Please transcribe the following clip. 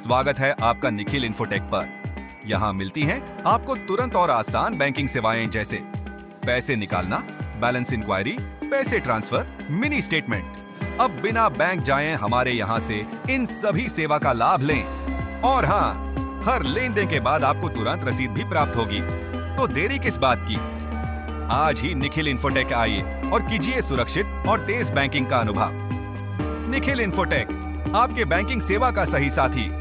स्वागत है आपका निखिल इन्फोटेक पर। यहाँ मिलती हैं आपको तुरंत और आसान बैंकिंग सेवाएं जैसे पैसे निकालना, बैलेंस इंक्वायरी, पैसे ट्रांसफर, मिनी स्टेटमेंट। अब बिना बैंक जाएं हमारे यहाँ से इन सभी सेवा का लाभ लें। और हाँ, हर लेन देन के बाद आपको तुरंत रसीद भी प्राप्त होगी। तो देरी किस बात की? आज ही निखिल इन्फोटेक आइए और कीजिए सुरक्षित और तेज बैंकिंग का अनुभव। निखिल इन्फोटेक, आपके बैंकिंग सेवा का सही साथी।